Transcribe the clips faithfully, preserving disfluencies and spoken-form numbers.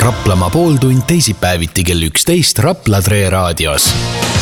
Raplamaa pooltund teisipäeviti kell üksteist Rapla Tre raadios.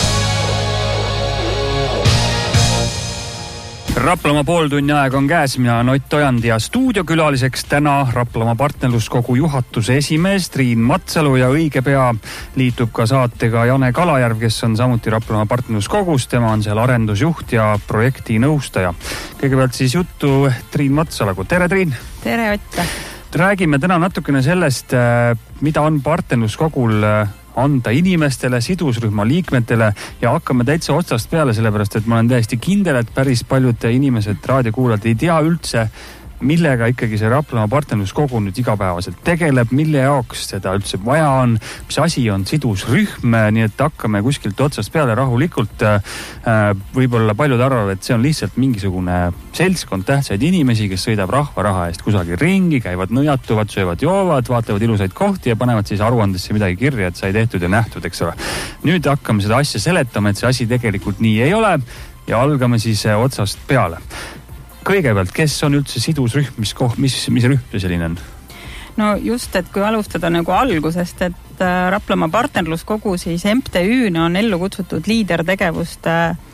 Raplamaa pooltunni aeg on käes, mina on Ott Ojand ja stuudiokülaliseks täna Raplamaa partnerluskogu juhatuse esimees Triin Matsalu ja õige pea liitub ka saatega Jane Kalajärv, kes on samuti Raplamaa partnerluskogus. Tema on seal arendusjuht ja projekti nõustaja. Kõigepealt siis juttu Triin Matsaluga. Tere, Triin! Tere, Ott! Räägime täna natukene sellest, mida on partnerluskogul anda inimestele, sidusrühma liikmetele ja hakkame täitsa otsast peale, sellepärast et ma olen täiesti kindel, et päris paljud inimesed, raadiokuulajad ei tea üldse, millega ikkagi see Raplamaa partnerluskogu nüüd igapäevaselt tegeleb, mille jaoks seda üldse vaja on, mis asi on sidusrühm, nii et hakkame kuskilt otsast peale rahulikult. Võib-olla paljud arvavad, et see on lihtsalt mingisugune seltskond tähtsaid inimesi, kes sõidab rahva raha eest kusagil ringi, käivad nõjatuvad, söövad, joovad, vaatavad ilusaid kohti ja panevad siis aruandesse midagi kirja, et sai tehtud ja nähtud, eks ole. Nüüd hakkame seda asja seletama, et see asi tegelikult nii ei ole ja algame siis otsast peale. Kõigepealt, kes on üldse sidusrühm, mis, koh, mis, mis rühm see selline on? No just, et kui alustada nagu algusest, et Raplamaa partnerluskogu siis M T Ü-na on ellu kutsutud liidertegevuste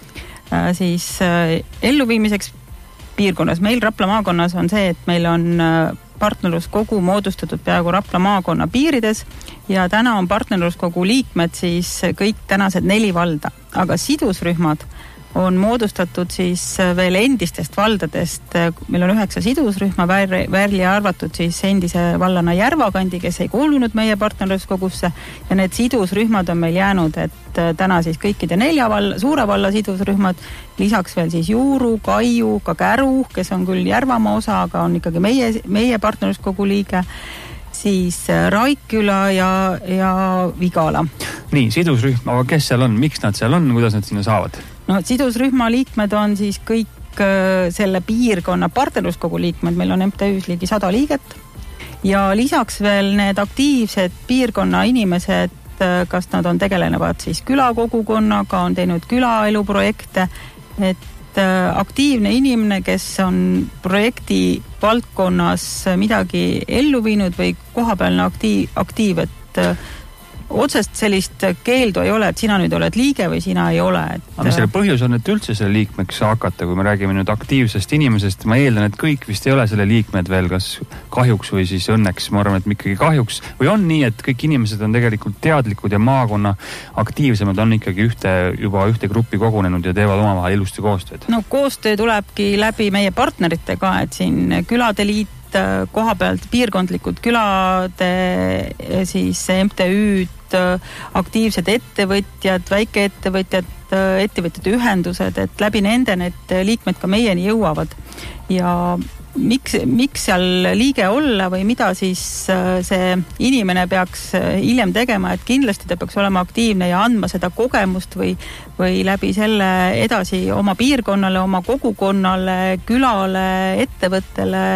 siis elluviimiseks piirkonnas. Meil Rapla maakonnas on see, et meil on partnerluskogu moodustatud peaaegu Rapla maakonna piirides ja täna on partnerluskogu liikmed siis kõik tänased neli valda, aga sidusrühmad on moodustatud siis veel endistest valdadest. Meil on üheksa sidusrühma, välja arvatud siis endise vallana Järvakandi, kes ei kuulunud meie partnerluskogusse ja need sidusrühmad on meil jäänud, et täna siis kõikide nelja valla, suure valla sidusrühmad, lisaks veel siis Juuru, Kaiu, ka Käru, kes on küll Järvamaa osa, aga on ikkagi meie, meie partnerluskogu liige, siis Raikküla ja, ja Vigala. Nii, sidusrühm, aga kes seal on, miks nad seal on, kuidas nad sinna saavad? No, sidusrühma liikmed on siis kõik äh, selle piirkonna partnerluskogu liikmed, meil on M T Ü-s ligi sada liiget ja lisaks veel need aktiivsed piirkonna inimesed, äh, kas nad on tegelenevad siis külakogukonnaga, on teinud külaeluprojekte, et äh, aktiivne inimene, kes on projekti valdkonnas midagi ellu viinud või kohapealne aktiiv, aktiiv et äh, otsest sellist keeldu ei ole, et sina nüüd oled liige või sina ei ole. Et... Aga mis selle põhjus on, et üldse selle liikmeks hakata, kui me räägime nüüd aktiivsest inimesest, ma eeldan, et kõik vist ei ole selle liikmed veel, kas kahjuks või siis õnneks, ma arvan, et ikkagi kahjuks, või on nii, et kõik inimesed on tegelikult teadlikud ja maakonna aktiivsemad on ikkagi ühte, juba ühte gruppi kogunenud ja teevad omavahel ilusti koostööd? No koostöö tulebki läbi meie partneritega, et siin külade liit, koha pealt piirkondlikud külade siis M T Ü-d, aktiivsed ettevõtjad, väikeettevõtjad, ettevõtjate ühendused, et läbi nende need liikmed ka meieni jõuavad. Ja miks, miks seal liige olla või mida siis see inimene peaks hiljem tegema, et kindlasti ta peaks olema aktiivne ja andma seda kogemust või, või läbi selle edasi oma piirkonnale, oma kogukonnale, külale, ettevõttele,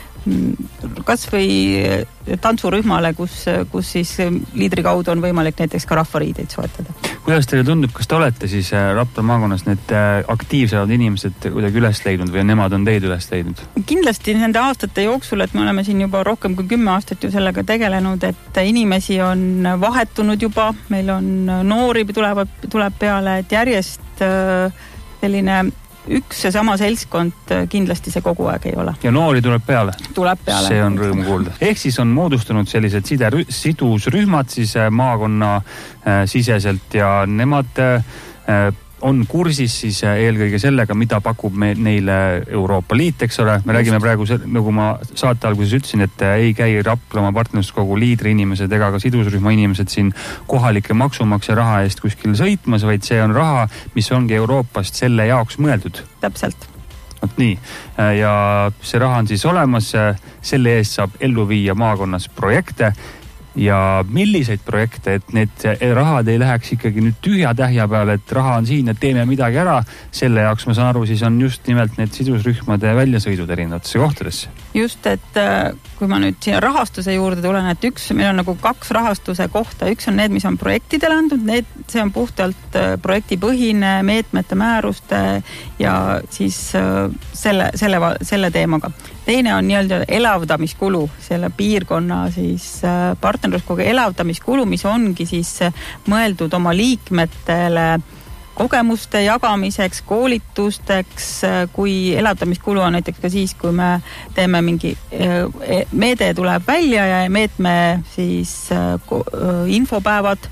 kas või tantsurühmale, kus, kus siis liidri kaudu on võimalik näiteks ka rahvariideid soetada. Kuidas teile tundub, kas te olete siis Rapla maakonnas need aktiivsemad inimesed kuidagi üles leidnud või nemad on teid üles leidnud? Kindlasti nende aastate jooksul, et me oleme siin juba rohkem kui kümme aastat ju sellega tegelenud, et inimesi on vahetunud juba, meil on noori tuleb, tuleb peale, et järjest selline üks ja sama seltskond kindlasti see kogu aeg ei ole. Ja noori tuleb peale? Tuleb peale. See on rõõmu kuulda. Ehk siis on moodustunud sellised side, sidusrühmad siis maakonna äh, siseselt ja nemad äh, on kursis siis eelkõige sellega, mida pakub me, neile Euroopa Liit, eks ole. Me räägime praegu, nagu ma saate alguses ütlesin, et ei käi Raplamaa partnerluskogu liidri inimesed ega ka sidusrühma inimesed siin kohalike maksumaksja raha eest kuskil sõitmas, vaid see on raha, mis ongi Euroopast selle jaoks mõeldud. Täpselt. Ot nii. Ja see raha on siis olemas, selle eest saab ellu viia maakonnas projekte. Ja milliseid projekte, et need rahad ei läheks ikkagi nüüd tühja tähja peale, et raha on siin, et teeme midagi ära, selle jaoks ma saan aru, siis on just nimelt need sidusrühmade väljasõidud erinevatesse kohtadesse. Just, et kui ma nüüd siia rahastuse juurde tulen, et üks, meil on nagu kaks rahastuse kohta, üks on need, mis on projektidele andnud, need, see on puhtalt projektipõhine, meetmete määruste ja siis selle, selle, selle teemaga. teine on nii-öelda elavdamiskulu, selle piirkonna siis partnerluskogu elavdamiskulu, mis ongi siis mõeldud oma liikmetele kogemuste jagamiseks, koolitusteks, kui elavdamiskulu on näiteks ka siis, kui me teeme mingi meede tuleb välja ja meetme siis infopäevad,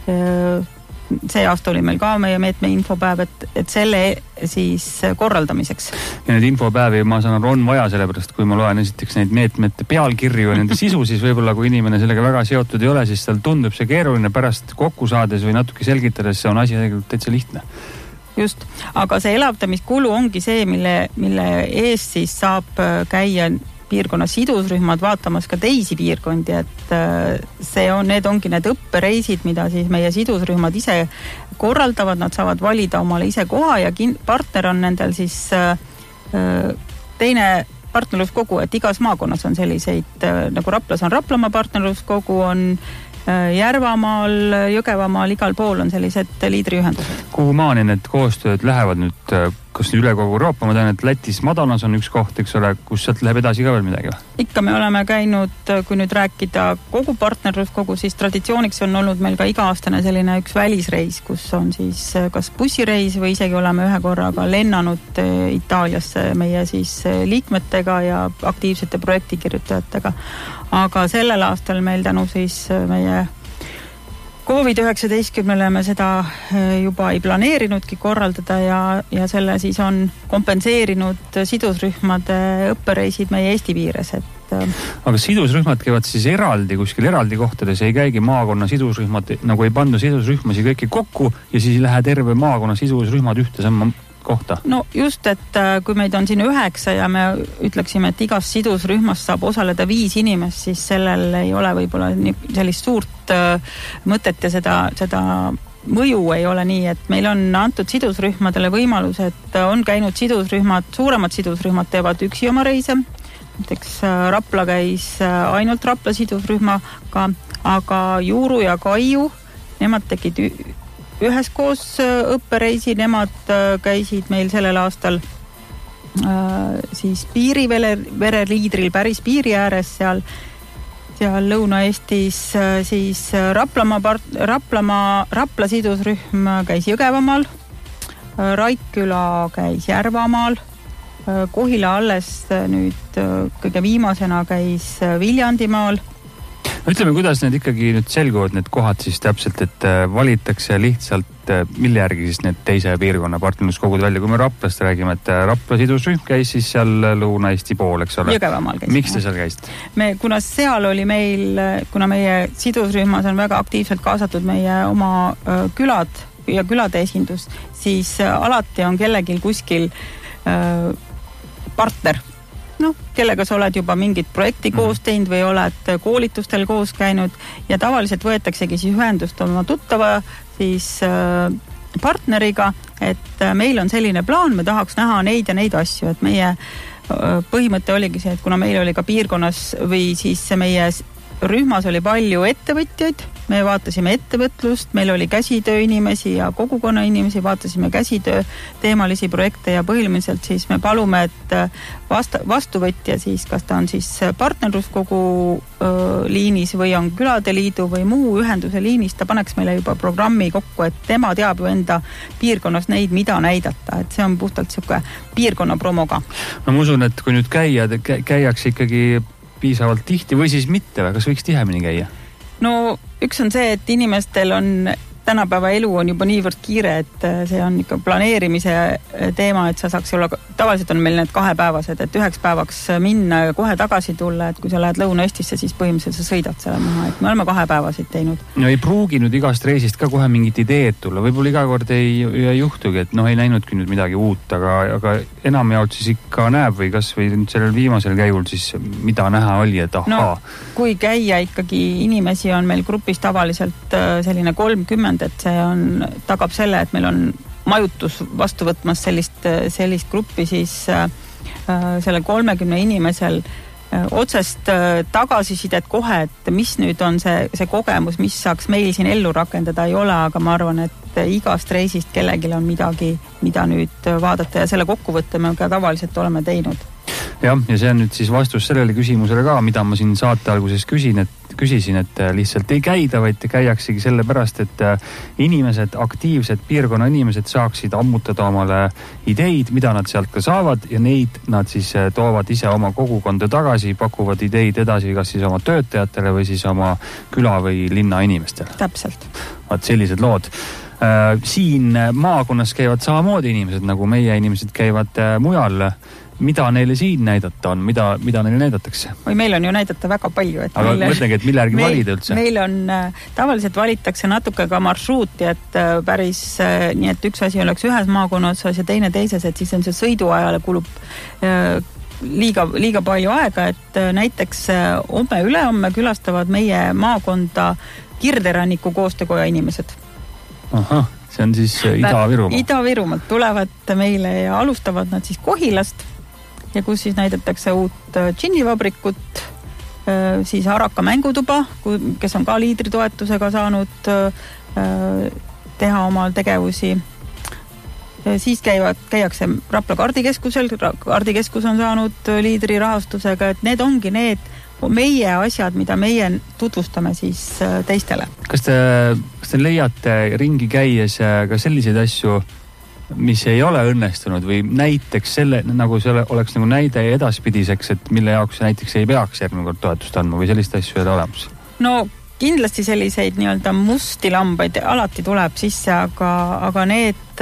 see aasta oli meil ka meie meetme infopäev, et, et selle siis korraldamiseks. Ja need infopäevi, ma saan aru, on vaja sellepärast, kui ma loen esiteks neid meetmete pealkirju ja nende sisu, siis võib-olla kui inimene sellega väga seotud ei ole, siis tal tundub see keeruline pärast kokku saades või natuke selgitades, see on asi tegelikult täitsa lihtne. Just, aga see elavdamiskulu ongi see, mille, mille ees siis saab käia piirkonna sidusrühmad vaatamas ka teisi piirkondi, et see on, need ongi need õppereisid, mida siis meie sidusrühmad ise korraldavad, nad saavad valida omale ise koha ja kin- partner on nendel siis teine partnerluskogu, et igas maakonnas on selliseid, nagu Raplas on Raplamaa partnerluskogu, on Järvamaal, Jõgevamaal, igal pool on sellised liidriühendused. Kuhu maani need koostööd lähevad nüüd, kas üle kogu Euroopa, ma tean, et Lätis Madalas on üks koht, eks ole, kus sealt läheb edasi ka veel midagi? Ikka me oleme käinud, kui nüüd rääkida kogu partnerluskogu, siis traditsiooniks on olnud meil ka iga-aastane selline üks välisreis, kus on siis kas bussireis või isegi oleme ühe korraga lennanud Itaaliasse meie siis liikmetega ja aktiivsete projektikirjutajatega. Aga sellel aastal meil tänu siis meie covid üheksateistkümnele me seda juba ei planeerinudki korraldada ja, ja selle siis on kompenseerinud sidusrühmade õppereisid meie Eesti piires. Et... Aga sidusrühmad käivad siis eraldi, kuskil eraldi kohtades, ei käigi maakonna sidusrühmad, nagu ei pandu sidusrühmasi kõiki kokku ja siis ei lähe terve maakonna sidusrühmad ühte samma kohta. No just, et kui meid on siin üheksa ja me ütleksime, et igas sidusrühmas saab osaleda viis inimest, siis sellel ei ole võib-olla sellist suurt mõtet ja seda, seda mõju ei ole nii, et meil on antud sidusrühmadele võimalus, et on käinud sidusrühmad, suuremad sidusrühmad teevad üksi oma reise, näiteks Rapla käis ainult Rapla sidusrühmaga, aga Juuru ja Kaiu, nemad tegid üheskoos õppereisi, nemad käisid meil sellel aastal siis piirivere liidril päris piiri ääres seal, seal Lõuna-Eestis siis Raplamaa, Raplamaa, Rapla sidusrühm käis Jõgevamaal, Raikküla käis Järvamaal, Kohila alles nüüd kõige viimasena käis Viljandimaal. Ütleme, kuidas need ikkagi nüüd selguvad, need kohad siis täpselt, et valitakse lihtsalt, mille järgi siis need teise piirkonna partnerluskogud välja. Kui me Raplast räägime, et Rapla sidusrühm käis siis seal Lõuna-Eesti pool, eks ole? Jõgevamaal käis. Miks te seal käisite? Me, kuna seal oli meil, kuna meie sidusrühmas on väga aktiivselt kaasatud meie oma külad ja külade esindus, siis alati on kellegil kuskil partner, noh, kellega sa oled juba mingit projekti koos teinud või oled koolitustel koos käinud ja tavaliselt võetaksegi siis ühendust oma tuttava siis partneriga, et meil on selline plaan, me tahaks näha neid ja neid asju, et meie põhimõte oligi see, et kuna meil oli ka piirkonnas või siis meie rühmas oli palju ettevõtjaid, me vaatasime ettevõtlust, meil oli käsitöö inimesi ja kogukonna inimesi, vaatasime käsitöö teemalisi projekte ja põhiliselt siis me palume, et vasta, vastuvõtja siis, kas ta on siis partnerluskogu öö, liinis või on külade liidu või muu ühenduse liinis, ta paneks meile juba programmi kokku, et tema teab ju enda piirkonnas neid, mida näidata, et see on puhtalt siuke piirkonna promoga. No ma usun, et kui nüüd käia, käiakse ikkagi piisavalt tihti või siis mitte, kas võiks tihemini käia? No üks on see, et inimestel on tänapäeva elu on juba niivõrd kiire, et see on ikka planeerimise teema, et sa saaks olla, tavaliselt on meil need kahepäevased, et üheks päevaks minna ja kohe tagasi tulla, et kui sa lähed Lõuna-Eestisse, siis põhimõtteliselt sa sõidad selle maha, et me oleme kahepäevasid teinud. No ei pruugi nüüd igast reisist ka kohe mingit ideed tulla, võib-olla iga kord ei, ei juhtugi, et noh, ei näinudki nüüd midagi uut, aga, aga enamjaolt siis ikka näeb või kas või sellel viimasel käigul siis mida näha oli, et ahaa. No, kui käia ikkagi inimesi on meil grupis tavaliselt selline kolmkümmend, et see on, tagab selle, et meil on majutus vastu võtmas sellist, sellist gruppi, siis äh, selle kolmekümne inimesel äh, otsest äh, tagasisidet kohe, et mis nüüd on see, see kogemus, mis saaks meil siin ellu rakendada, ei ole, aga ma arvan, et igast reisist kellelgi on midagi, mida nüüd vaadata ja selle kokkuvõtte me ka tavaliselt oleme teinud. jah, ja see on nüüd siis vastus sellele küsimusele ka, mida ma siin saate alguses küsin, et küsisin, et lihtsalt ei käida, vaid käiaksegi sellepärast, et inimesed, aktiivsed piirkonna inimesed saaksid ammutada omale ideid, mida nad sealt ka saavad ja neid nad siis toovad ise oma kogukonda tagasi, pakuvad ideid edasi kas siis oma töötajatele või siis oma küla või linna inimestele. Täpselt. Vaat sellised lood. Siin maakonnas käivad samamoodi inimesed, nagu meie inimesed käivad mujal. Mida neile siin näidata on? Mida, mida neile näidatakse? Või meil on ju näidata väga palju. Et aga meil, mõtlengi, et mille järgi meil, valida üldse? Meil on, tavaliselt valitakse natuke ka marsruuti, et päris nii, et üks asi oleks ühes maakonna otsas ja teine teises, et siis on see sõiduajale kulub liiga, liiga palju aega, et näiteks homme ülehomme külastavad meie maakonda Kirderanniku koostöökoja inimesed. Ahah, see on siis Ida-Virumaalt. Ida-Virumaalt tulevad meile ja alustavad nad siis Kohilast, ja kus siis näidatakse uut džinnivabrikut, siis Araka mängutuba, kes on ka liidritoetusega saanud teha oma tegevusi. Siis käivad, käiakse Rapla kaardikeskusel, kaardikeskus on saanud liidri rahastusega, et need ongi need meie asjad, mida meie tutvustame siis teistele. Kas te, kas te leiate ringi käies ka selliseid asju, mis ei ole õnnestunud või näiteks selle, nagu see oleks nagu näide edaspidiseks, et mille jaoks näiteks ei peaks järgmine kord toetust andma või sellist asju ei ole olemas? No kindlasti selliseid nii-öelda musti lambaid alati tuleb sisse, aga, aga need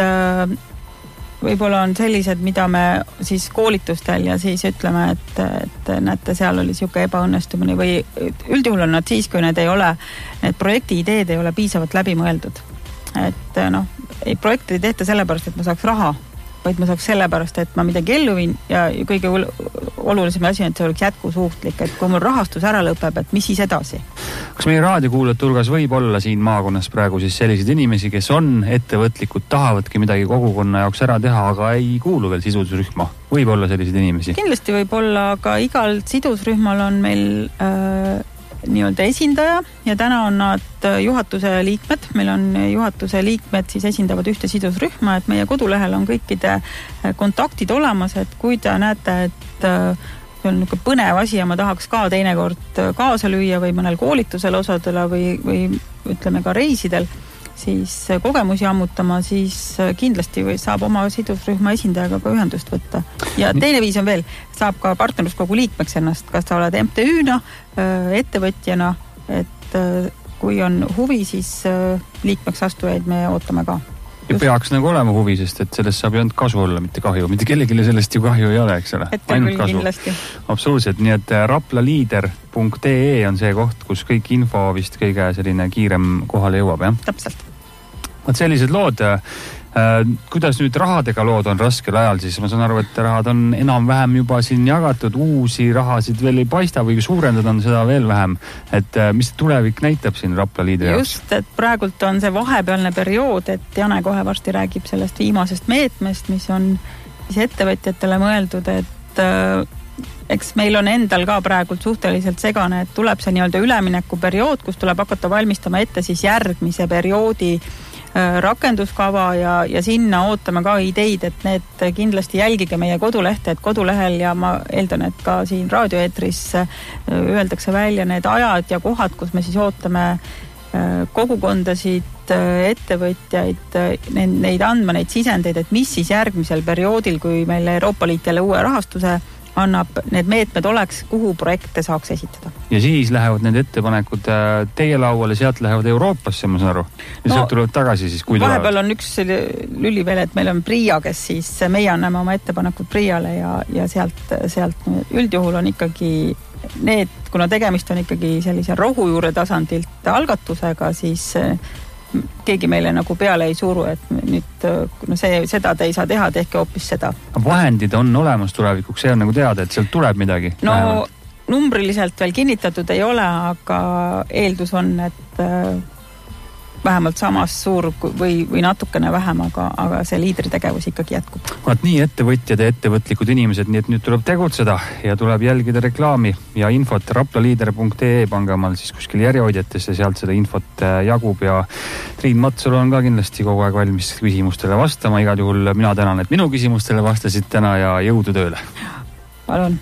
võib-olla on sellised, mida me siis koolitustel ja siis ütleme, et, et näete, seal oli siuke ebaõnnestumine või üldjuhul on nad siis, kui need ei ole, need projekti ideed ei ole piisavalt läbi mõeldud. Et noh, ei projekti ei tehta sellepärast, et ma saaks raha, vaid ma saaks sellepärast, et ma midagi ellu viin ja kõige olulisem asi on, et see oleks jätkusuhtlik, et kui mul rahastus ära lõpeb, et mis siis edasi? Kas meie raadiokuulajate hulgas võib olla siin maakonnas praegu siis selliseid inimesi, kes on ettevõtlikud, tahavadki midagi kogukonna jaoks ära teha, aga ei kuulu veel sidusrühma? Võib olla selliseid inimesi? Kindlasti võib olla, aga igal sidusrühmal on meil äh, nii-öelda esindaja ja täna on nad juhatuse liikmed. Meil on juhatuse liikmed, siis esindavad ühte sidusrühma, et meie kodulehel on kõikide kontaktid olemas, et kui te näete, et see on niisugune põnev asi ja ma tahaks ka teinekord kaasa lüüa või mõnel koolitusel osadele või, või ütleme ka reisidel, siis kogemusi ammutama, siis kindlasti või saab oma sidusrühma esindajaga ka ühendust võtta. Ja teine viis on veel, saab ka partnerluskogu liikmeks ennast, kas sa oled M T Ü-na, ettevõtjana, et kui on huvi, siis liikmeks astujaid me ootame ka. Ja peaks nagu olema huvi, sest et sellest saab ju ainult kasu olla, mitte kahju. Mitte kellegile sellest ju kahju ei ole, eks ole. Ainult kasu. Kindlasti. Absoluutselt, nii et raplaliider punkt ee on see koht, kus kõik info vist kõige selline kiirem kohale jõuab, jah? Täpselt. Vaat sellised lood, kuidas nüüd rahadega lood on raskel ajal, siis ma saan aru, et rahad on enam-vähem juba siin jagatud, uusi rahasid veel ei paista või suurendada on seda veel vähem. Et mis tulevik näitab siin Rapla liidri jaoks? Just, et praegult on see vahepealne periood, et Jane kohe varsti räägib sellest viimasest meetmest, mis on siis ettevõtjatele mõeldud, et eks meil on endal ka praegult suhteliselt segane, et tuleb see nii-öelda ülemineku periood, kus tuleb hakata valmistama ette siis järgmise perioodi rakenduskava ja, ja sinna ootame ka ideid, et need kindlasti jälgige meie kodulehte, et kodulehel ja ma eeldan, et ka siin raadioeetris öeldakse välja need ajad ja kohad, kus me siis ootame kogukondasid, ettevõtjaid, neid andma, neid sisendeid, et mis siis järgmisel perioodil, kui meil Euroopa Liit jälle uue rahastuse annab, need meetmed oleks, kuhu projekte saaks esitada. Ja siis lähevad need ettepanekud teie lauale, sealt lähevad Euroopasse, ma saan aru. Ja no, sealt tulevad tagasi siis, kui tulevad. Vahepeal on üks lüli veel, et meil on Pria, kes siis meie anname oma ettepanekud Priale ja, ja sealt, sealt üldjuhul on ikkagi need, kuna tegemist on ikkagi sellise rohujuure tasandilt algatusega, siis keegi meile nagu peale ei suru, et nüüd no see, seda te ei saa teha, tehke hoopis seda. Vahendid on olemas tulevikuks, see on nagu teada, et sealt tuleb midagi? No vähemalt. Numbriliselt veel kinnitatud ei ole, aga eeldus on, et vähemalt samas suur või, või natukene vähem, aga, aga see liidritegevus ikkagi jätkub. Vaat nii ettevõtjad ja ettevõtlikud inimesed, nii et nüüd tuleb tegutseda ja tuleb jälgida reklaami ja infot raplaliider punkt ee, pange omal siis kuskil järjehoidjatesse, sealt seda infot jagub ja Triin Matsalu on ka kindlasti kogu aeg valmis küsimustele vastama. Igal juhul mina tänan, et minu küsimustele vastasid täna ja jõudu tööle. palun.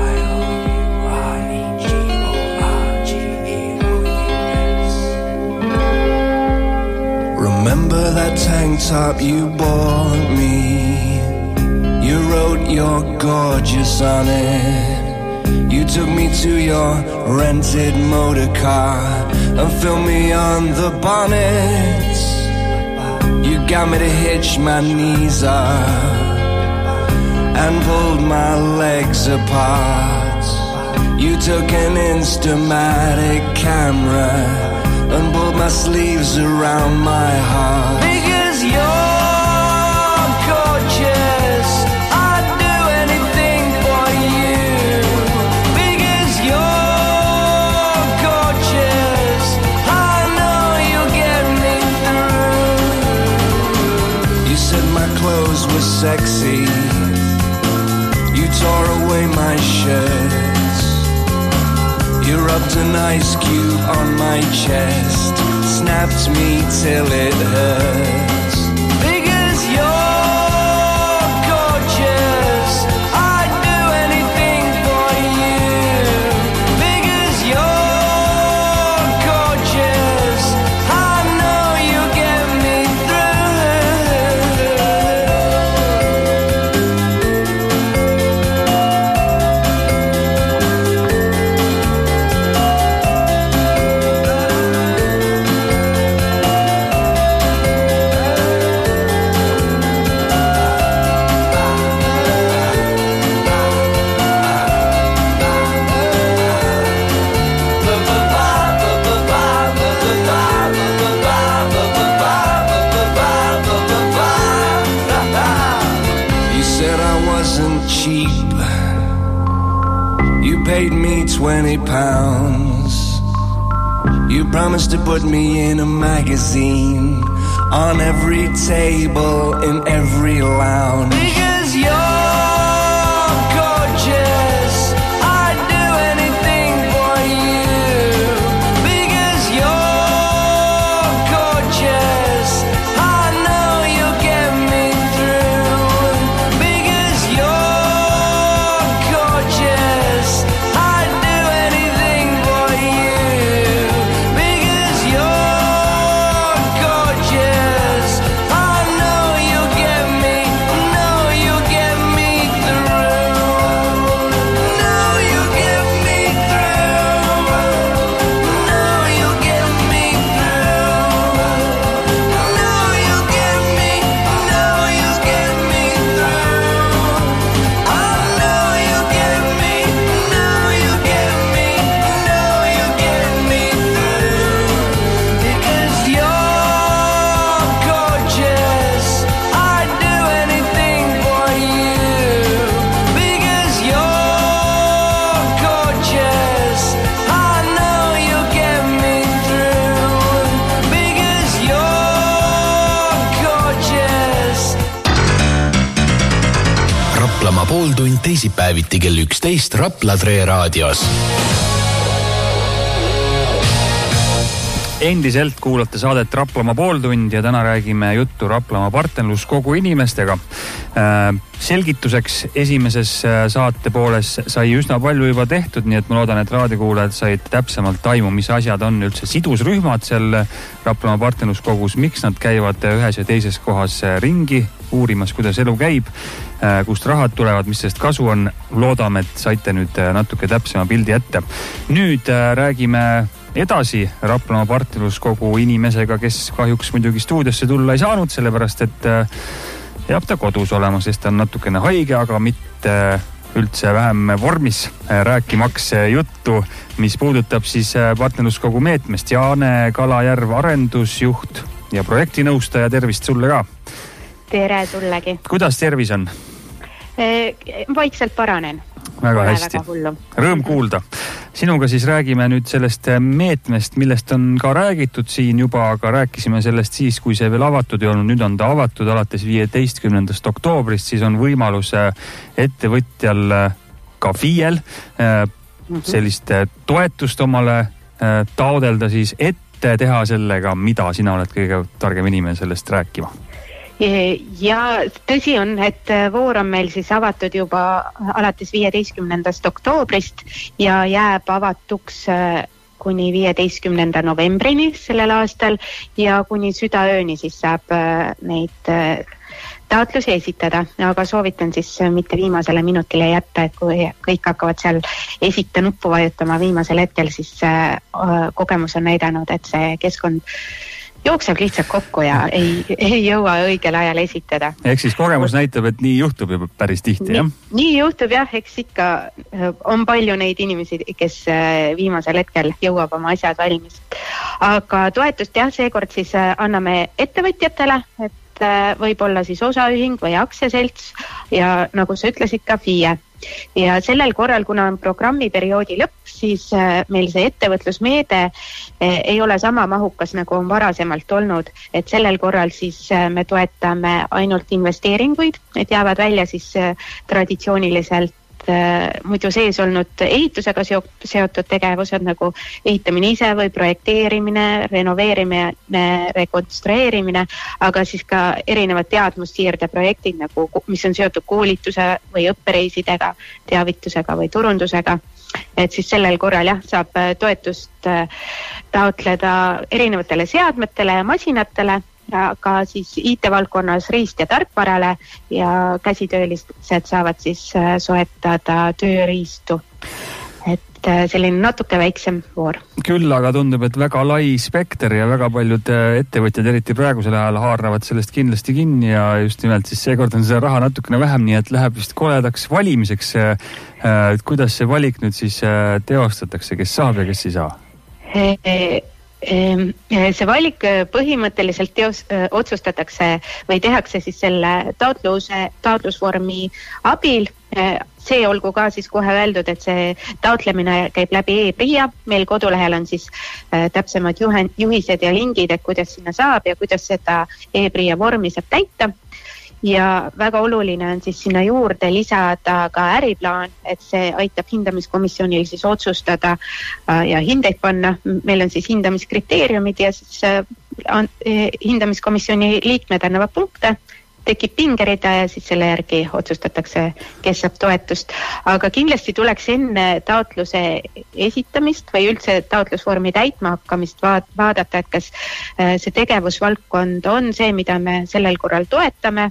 Remember that tank top you bought me? You wrote you're gorgeous on it. You took me to your rented motor car and filmed me on the bonnet. You got me to hitch my knees up and pulled my legs apart. You took an Instamatic camera and pulled my sleeves around my heart. Because you're gorgeous, I'd do anything for you. Because you're gorgeous, I know you'll get me through. You said my clothes were sexy. You tore away my shirts. You rubbed an ice cube on my chest, snapped me till it hurts. Because you're gorgeous, I'd do anything for you. Because you're gorgeous, I know you'll get me cheap. You paid me twenty pounds. You promised to put me in a magazine on every table in every lounge. Because you're gorgeous, I'd do anything for you. Because you're gorgeous, I know you'll get me through. Because you're gorgeous, I'd do anything for you. Because you're gorgeous, I know you'll get me, know you'll get me through. Know you'll get me through. Know you'll get me through. Know you'll get me, know you'll get me through. I know you'll get me, know you'll get me, know you'll get me through. Because you're gorgeous, I'd do anything for you. Because you're gorgeous, I know you'll get me through. Because you're gorgeous. Raplamaa pooltund teisipäeviti kell üksteist Rapla Tre raadios. Endiselt kuulate saadet Raplamaa pooltund ja täna räägime juttu Raplamaa partnerluskogu inimestega. Selgituseks esimeses saate pooles sai üsna palju juba tehtud, nii et ma loodan, et raadiokuulajad said täpsemalt taimu, mis asjad on üldse sidusrühmad seal Raplamaa partnerluskogus, miks nad käivad ühes ja teises kohas ringi uurimas, kuidas elu käib, kust rahad tulevad, mis sellest kasu on. Loodame, et saite nüüd natuke täpsema pildi ette. Nüüd räägime edasi Raplamaa partnerluskogu inimesega, kes kahjuks muidugi stuudiosse tulla ei saanud, sellepärast et jääb ta kodus olema, sest ta on natukene haige, aga mitte üldse vähem vormis rääkimaks juttu, mis puudutab siis partnerluskogu meetmest. Jaane Kalajärv, arendusjuht ja projektinõustaja, tervist sulle ka. Tere sullegi. Kuidas tervis on? Vaikselt paranen. Väga hästi. Rõõm kuulda. Sinuga siis räägime nüüd sellest meetmest, millest on ka räägitud siin juba, aga rääkisime sellest siis, kui see veel avatud ei olnud. Nüüd on ta avatud alates viieteistkümnendast oktoobrist, siis on võimalus ettevõtjal ka FIEL sellist toetust omale taodelda siis ette teha sellega, mida sina oled kõige targem inimene sellest rääkima. ja tõsi on, et voor on meil siis avatud juba alates viieteistkümnendast oktoobrist ja jääb avatuks kuni viieteistkümnenda novembrini sellel aastal ja kuni südaööni siis saab neid taotlusi esitada, aga soovitan siis mitte viimasele minutile jätta, et kui kõik hakkavad seal esita nuppu vajutama viimasel hetkel, siis kogemus on näidanud, et see keskkond jookseb lihtsalt kokku ja ei, ei jõua õigel ajal esitada. Ehk siis kogemus näitab, et nii juhtub juba päris tihti, jah? Nii, nii juhtub jah, eks ikka on palju neid inimesi, kes viimasel hetkel jõuab oma asjad valmis. Aga toetust jah, seekord siis anname ettevõtjatele, et võib olla siis osaühing või aktsiaselts ja nagu sa ütlesid ka F I E. Ja sellel korral, kuna on programmiperioodi lõpp, siis meil see ettevõtlusmeede ei ole sama mahukas, nagu on varasemalt olnud, et sellel korral siis me toetame ainult investeeringuid, et jäävad välja siis traditsiooniliselt muidu sees olnud ehitusega seotud tegevused nagu ehitamine ise või projekteerimine, renoveerimine, rekonstrueerimine, aga siis ka erinevad teadmussiirde projektid, nagu, mis on seotud koolituse või õppereisidega, teavitusega või turundusega. Et siis sellel korral jah, saab toetust taotleda erinevatele seadmetele ja masinatele, aga siis I T-valdkonnas riist- ja tarkvarale ja käsitöölised saavad siis soetada tööriistu. Et selline natuke väiksem voor. Küll aga tundub, et väga lai spekter ja väga paljud ettevõtjad, eriti praegusel ajal, haaravad sellest kindlasti kinni ja just nimelt siis seekord on seda raha natukene vähem, nii et läheb vist koledaks valimiseks. Kuidas see valik nüüd siis teostatakse, kes saab ja kes ei saa? See valik põhimõtteliselt teos, otsustatakse või tehakse siis selle taotluse, taotlusvormi abil. See olgu ka siis kohe öeldud, et see taotlemine käib läbi e-PRIA. Meil kodulehel on siis täpsemad juhised ja lingid, et kuidas sinna saab ja kuidas seda e-PRIA vormi saab täita. Ja väga oluline on siis sinna juurde lisada ka äriplaan, et see aitab hindamiskomisjonil siis otsustada ja hindeid panna. Meil on siis hindamiskriteeriumid ja siis hindamiskomisjoni liikmed annavad punkte, tekib pingerida ja siis selle järgi otsustatakse, kes saab toetust. Aga kindlasti tuleks enne taotluse esitamist või üldse taotlusvormi täitma hakkamist vaadata, et kas see tegevusvaldkond on see, mida me sellel korral toetame.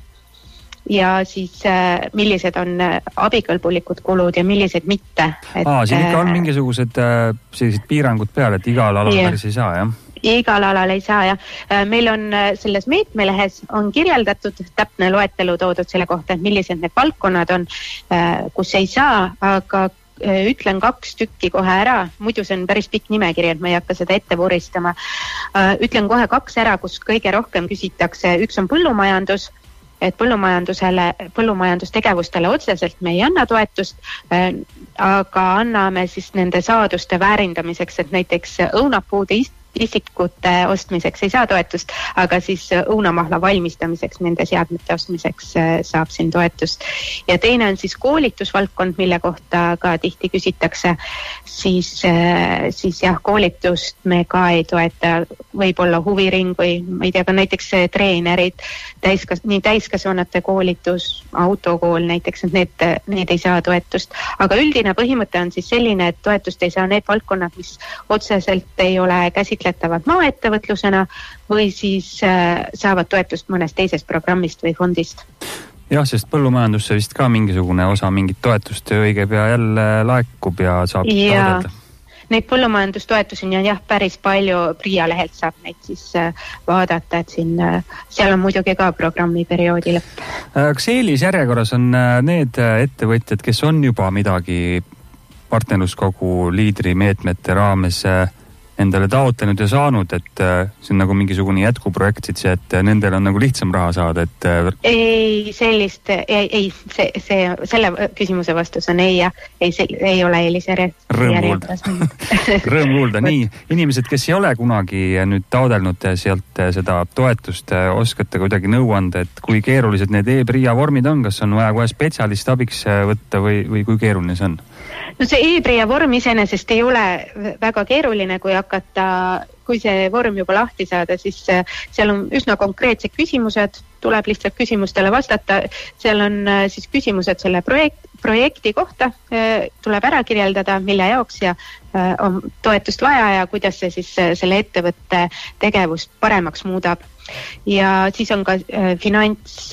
Ja siis millised on abikõlbulikud kulud ja millised mitte. Et, Aa, siin ikka on mingisugused sellised piirangud peale, et igal alal yeah. päris ei saa, jah? Igal alal ei saa, jah. Meil on selles meetmelehes on kirjeldatud täpne loetelu toodud selle kohta, et millised need valdkonnad on, kus ei saa, aga ütlen kaks tükki kohe ära, muidu see on päris pikk nimekiri, et ma ei hakka seda ette vuristama. Ütlen kohe kaks ära, kus kõige rohkem küsitakse. Üks on põllumajandus, et põllumajandusele, põllumajandustegevustele otseselt me ei anna toetust, aga anname siis nende saaduste väärindamiseks, et näiteks õunapuude isikute ostmiseks ei saa toetust, aga siis õunamahla valmistamiseks, nende seadmete ostmiseks saab siin toetust. Ja teine on siis koolitusvaldkond, mille kohta ka tihti küsitakse, siis, siis jah, koolitust me ka ei toeta, võib olla huviring või ma ei tea, ka näiteks treenerid, täiskas, nii täiskasvanute koolitus, autokool näiteks, et need, need ei saa toetust. Aga üldine põhimõte on siis selline, et toetust ei saa need valdkonnad, mis otseselt ei ole käsitletavad maaettevõtlusena või siis äh, saavad toetust mõnest teisest programmist või fondist. Jah, sest põllumajandusse vist ka mingisugune osa mingit toetust õige pea jälle laekub ja saab ja. taotleda. Neid põllumajandustoetusi on jah päris palju, PRIA lehelt saab neid siis vaadata, et siin, seal on muidugi ka programmi perioodi lõpp. Kas eelisjärjekorras on need ettevõtjad, kes on juba midagi partnerluskogu liidri meetmete raames endale taotlenud ja saanud, et see on nagu mingisugune jätkuprojekt, et nendel on nagu lihtsam raha saada, et... Ei, sellist, ei, ei see, see, selle küsimuse vastus on ei, ja ei, see, ei ole eelisjärje. Rõõm kuulda. Rõõm kuulda. Nii, inimesed, kes ei ole kunagi nüüd taodelnud sealt seda toetust, oskate kuidagi nõu anda, et kui keerulised need e-PRIA vormid on, kas on vaja kohe spetsialist abiks võtta või, või kui keeruline see on? No see e-PRIA vorm iseenesest ei ole väga keeruline, kui hakata, kui see vorm juba lahti saada, siis seal on üsna konkreetsed küsimused, tuleb lihtsalt küsimustele vastata. Seal on siis küsimused selle projekt, projekti kohta, tuleb ära kirjeldada, mille jaoks ja on toetust vaja ja kuidas see siis selle ettevõtte tegevust paremaks muudab. Ja siis on ka finants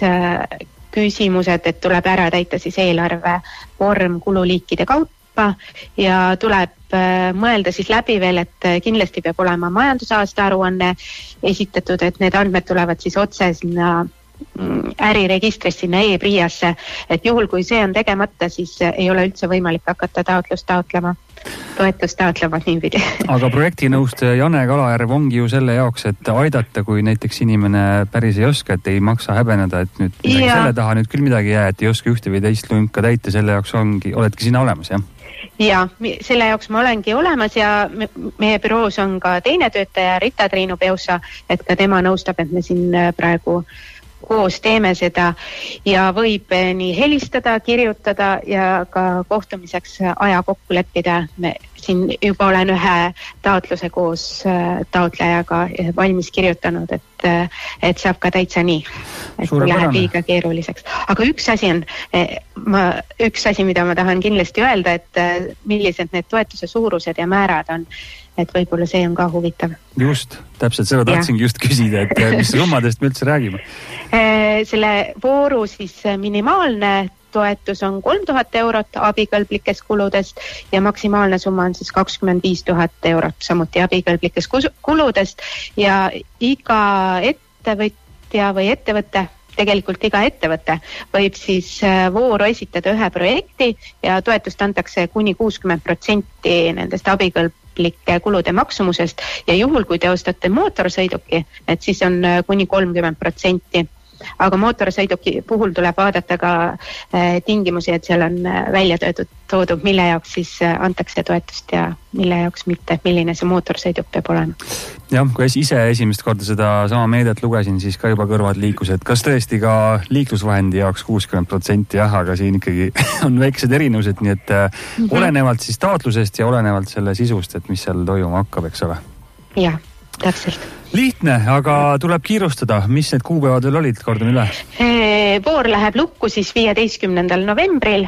küsimused, et tuleb ära täita siis eelarve vorm kululiikide kaupa ja tuleb mõelda siis läbi veel, et kindlasti peab olema majandusaasta aruanne esitatud, et need andmed tulevad siis otse sinna äriregistris sinna e-priasse, et juhul kui see on tegemata, siis ei ole üldse võimalik hakata taotlust taotlema, toetust taotlema niipidi. Aga projektinõustaja Jane Kalajärv ongi ju selle jaoks, et aidata, kui näiteks inimene päris ei oska, et ei maksa häbeneda, et nüüd midagi ja. Selle taha nüüd küll midagi jää, et ei oska ühte või teist lünka täita, selle jaoks ongi, oledki sina olemas, jah? Ja, selle jaoks ma olengi olemas ja meie büroos on ka teine töötaja, Rita Triinu Peusa, et ka tema nõustab, et me siin praegu koos teeme seda ja võib nii helistada, kirjutada ja ka kohtumiseks aja kokku leppida. Me siin juba olen ühe taotluse koos taotlejaga valmis kirjutanud, et, et saab ka täitsa nii, et kui läheb liiga keeruliseks. Aga üks asi on, ma, üks asi, mida ma tahan kindlasti öelda, et millised need toetuse suurused ja määrad on, et võib-olla see on ka huvitav. Just, täpselt seda tahtsingi just küsida, et mis summadest me üldse räägime? Selle vooru siis minimaalne toetus on kolm tuhat eurot abikõlblikes kuludest ja maksimaalne summa on siis kakskümmend viis tuhat eurot samuti abikõlblikes kuludest ja iga ettevõtja või ettevõte, tegelikult iga ettevõte võib siis vooru esitada ühe projekti ja toetust antakse kuni kuuskümmend protsenti nendest abikõlblike kulude maksumusest ja juhul, kui te ostate mootorsõiduki, et siis on kuni kolmkümmend protsenti. Aga mootorsõiduki puhul tuleb vaadata ka tingimusi, et seal on välja töötud, toodud, mille jaoks siis antakse toetust ja mille jaoks mitte, milline see mootorsõiduk peab olema. Jah, kui ise esimest korda seda sama meedet lugesin, siis ka juba kõrvad liikus, et kas tõesti ka liiklusvahendi jaoks kuuskümmend protsenti jah, aga siin ikkagi on väiksed erinevused, nii et mm-hmm. olenevalt siis taotlusest ja olenevalt selle sisust, et mis seal toimuma hakkab, eks ole? Jah, täpselt. Lihtne, aga tuleb kiirustada. Mis need kuupäevad veel olid, kordam üle? Voor läheb lukku siis viieteistkümnendal novembril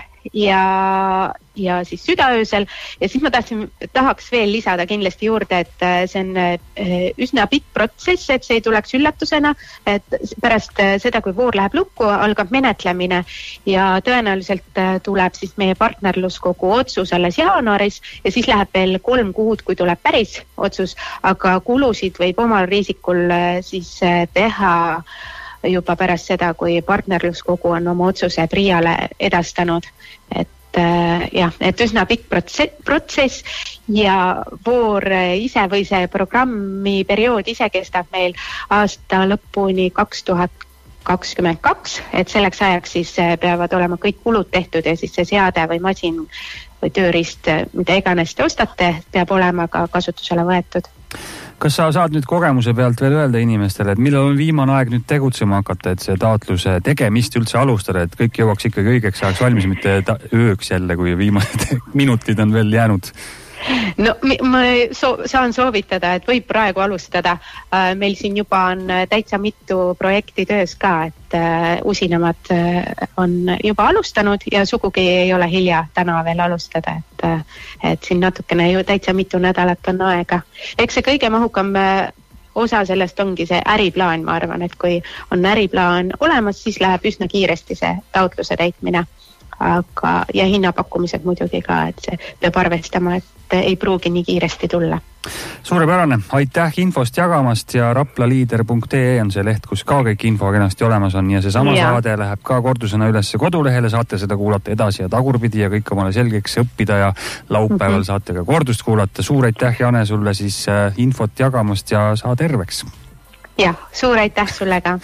ja, ja siis südaöösel ja siis ma tahtsin, tahaks veel lisada kindlasti juurde, et see on üsna pikk protsess, et see ei tuleks üllatusena, et pärast seda, kui voor läheb lukku, algab menetlemine ja tõenäoliselt tuleb siis meie partnerluskogu otsus alles jaanuaris ja siis läheb veel kolm kuud, kui tuleb päris otsus, aga kulusid võib omal riisikul siis teha juba pärast seda, kui partnerluskogu on oma otsuse Priale edastanud, et jah, et üsna pikk protsess ja voor ise või see programmi periood ise kestab meil aasta lõpuni kaks tuhat kakskümmend kaks, et selleks ajaks siis peavad olema kõik kulud tehtud ja siis see seade või masin või tööriist, mida iganes te ostate, peab olema ka kasutusele võetud. Kas sa saad nüüd kogemuse pealt veel öelda inimestele, et millal on viimane aeg nüüd tegutsema hakata, et see taotluse tegemist üldse alustada, et kõik jõuaks ikkagi õigeks ajaks valmis, mitte ta- ööks jälle, kui viimased minutid on veel jäänud? No ma so- saan soovitada, et võib praegu alustada. Meil siin juba on täitsa mitu projekti töös ka, et usinamad on juba alustanud ja sugugi ei ole hilja täna veel alustada, et, et siin natukene ju täitsa mitu nädalat on aega. Eks see kõige mahukam osa sellest ongi see äriplaan, ma arvan, et kui on äriplaan olemas, siis läheb üsna kiiresti see taotluse täitmine. Aga, ja hinnapakkumised muidugi ka, et see peab arvestama, et ei pruugi nii kiiresti tulla. Suurepärane, aitäh infost jagamast ja raplaliider punkt ee on see leht, kus ka kõik info kenasti olemas on ja see sama ja. Saade läheb ka kordusena ülesse kodulehele, saate seda kuulata edasi ja tagurpidi ja kõik omale selgeks õppida ja laupäeval mm-hmm. saate ka kordust kuulata. Suur aitäh, Jane, sulle siis infot jagamast ja saa terveks. Jah, suur aitäh sulle ka.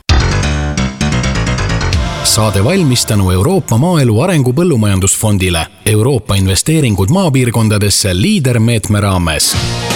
Saade valmistanu Euroopa Maaelu Arengu Põllumajandusfondile Euroopa investeeringud maapiirkondadesse liidermeetme raames.